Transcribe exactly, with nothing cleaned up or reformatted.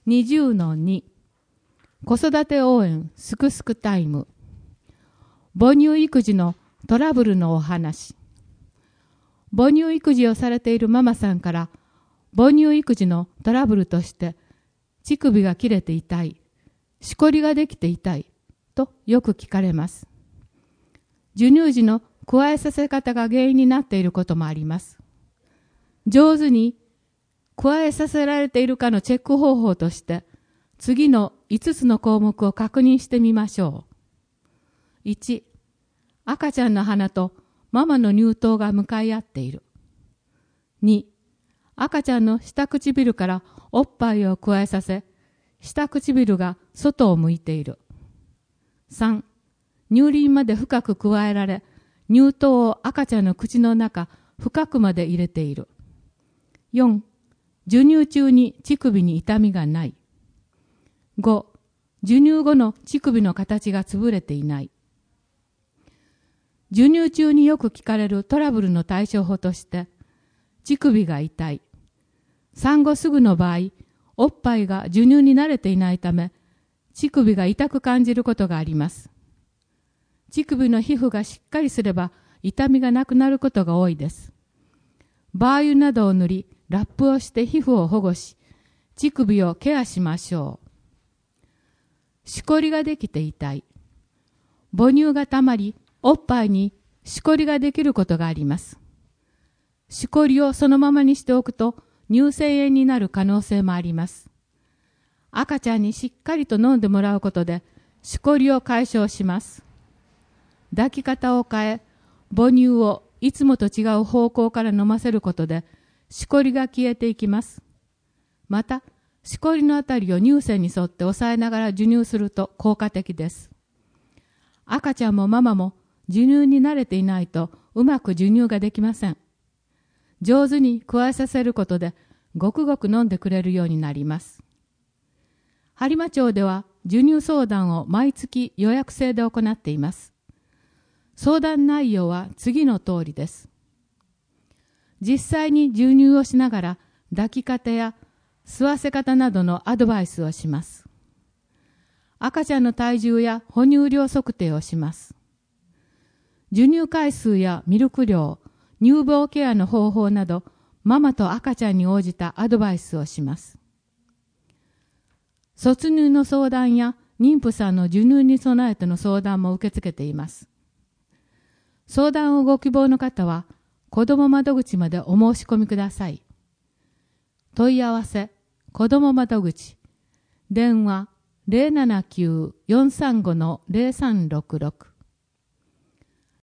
にじゅうのに 子育て応援すくすくタイム。母乳育児のトラブルのお話。母乳育児をされているママさんから母乳育児のトラブルとして乳首が切れて痛い、しこりができて痛いとよく聞かれます。授乳時のくわえさせ方が原因になっていることもあります。上手にくわえさせられているかのチェック方法として次のいつつの項目を確認してみましょう。いち、赤ちゃんの鼻とママの乳頭が向かい合っている。に、赤ちゃんの下唇からおっぱいをくわえさせ、下唇が外を向いている。さん、乳輪まで深くくわえられ、乳頭を赤ちゃんの口の中深くまで入れている。よん、授乳中に乳首に痛みがない。ご、授乳後の乳首の形が潰れていない。授乳中によく聞かれるトラブルの対処法として、乳首が痛い。産後すぐの場合、おっぱいが授乳に慣れていないため、乳首が痛く感じることがあります。乳首の皮膚がしっかりすれば痛みがなくなることが多いです。バー油などを塗り、ラップをして皮膚を保護し、乳首をケアしましょう。しこりができて痛い。母乳がたまり、おっぱいにしこりができることがあります。しこりをそのままにしておくと乳腺炎になる可能性もあります。赤ちゃんにしっかりと飲んでもらうことでしこりを解消します。抱き方を変え、母乳をいつもと違う方向から飲ませることでしこりが消えていきます。また、しこりのあたりを乳腺に沿って押さえながら授乳すると効果的です。赤ちゃんもママも授乳に慣れていないとうまく授乳ができません。上手にくわえさせることでごくごく飲んでくれるようになります。播磨町では授乳相談を毎月予約制で行っています。相談内容は次の通りです。実際に授乳をしながら抱き方や吸わせ方などのアドバイスをします。赤ちゃんの体重や哺乳量測定をします。授乳回数やミルク量、乳房ケアの方法など、ママと赤ちゃんに応じたアドバイスをします。卒乳の相談や妊婦さんの授乳に備えての相談も受け付けています。相談をご希望の方は、子ども窓口までお申し込みください。問い合わせ、子ども窓口、電話 ゼロななきゅう よんさんご ゼロさんろくろく